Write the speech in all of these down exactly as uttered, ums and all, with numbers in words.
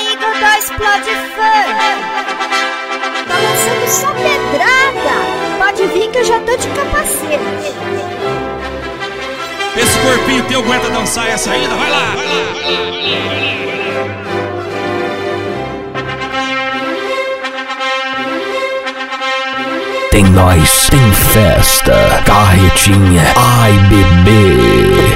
aí, Godó Explode Funk. Tá lançando só pedrada. Pode vir que eu já tô de capacete. Esse corpinho teu aguenta dançar essa ainda? Vai lá, vai lá, vai lá, vai lá, vai lá. Tem nós, tem festa, carretinha, ai bebê.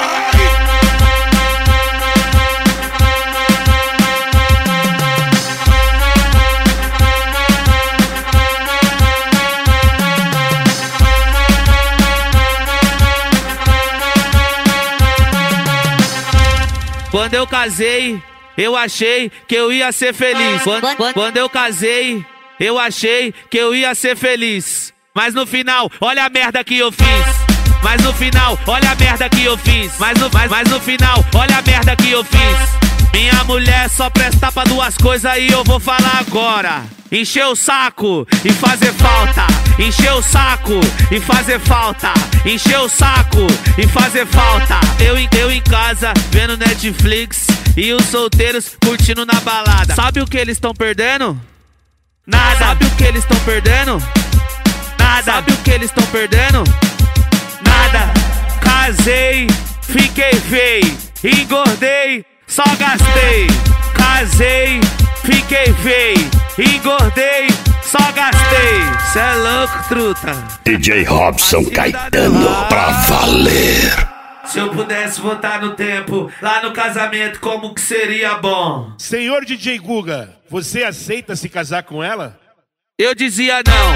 Quando eu casei, eu achei que eu ia ser feliz. Quando, quando, quando eu casei, eu achei que eu ia ser feliz. Mas no final, olha a merda que eu fiz. Mas no final, olha a merda que eu fiz. Mas no, mas, mas no final, olha a merda que eu fiz. Minha mulher só presta pra duas coisas e eu vou falar agora. Encher o saco e fazer falta. Encher o saco e fazer falta. Encher o saco e fazer falta. Eu, eu em casa, vendo Netflix e os solteiros curtindo na balada. Sabe o que eles estão perdendo? Nada. Sabe o que eles estão perdendo? Nada. Sabe o que eles estão perdendo? Nada. Casei, fiquei feio, engordei, só gastei. Casei, fiquei feio, engordei, só gastei. Cê é louco, truta. D J Robson Caetano, pra valer. Se eu pudesse voltar no tempo, lá no casamento, como que seria bom? Senhor D J Guga, você aceita se casar com ela? Eu dizia não.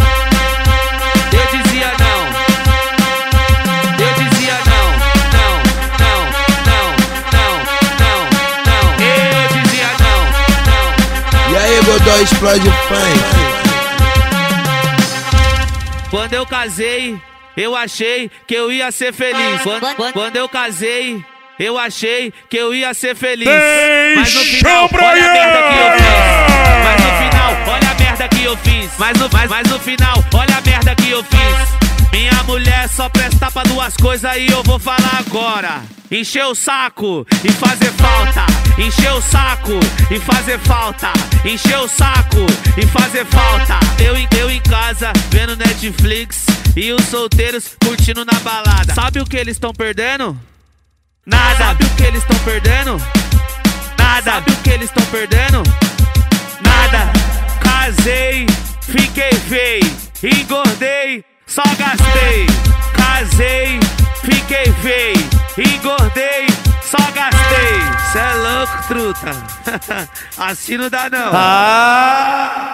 Eu dizia não. Eu dizia não. Não, não, não, não, não, não. Eu dizia não. Não. E aí, Godó Explode Funk? Quando eu casei, eu achei que eu ia ser feliz. Quando, quando, quando eu casei, eu achei que eu ia ser feliz. Mas no final, olha a merda que eu fiz. Mas no final, olha a merda que eu fiz. Mas no, mas, mas no final, olha a merda que eu fiz. Minha mulher só presta pra duas coisas e eu vou falar agora. Encher o saco e fazer falta. Encher o saco e fazer falta. Encher o saco e fazer falta. Eu, eu em casa, vendo Netflix e os solteiros curtindo na balada. Sabe o que eles estão perdendo? Nada. Sabe o que eles estão perdendo? Nada. Sabe o que eles estão perdendo? Nada. Casei, fiquei feio, engordei, só gastei. Casei, fiquei feio, engordei, só gastei. Cê é louco, truta. Assim não dá não. Ah!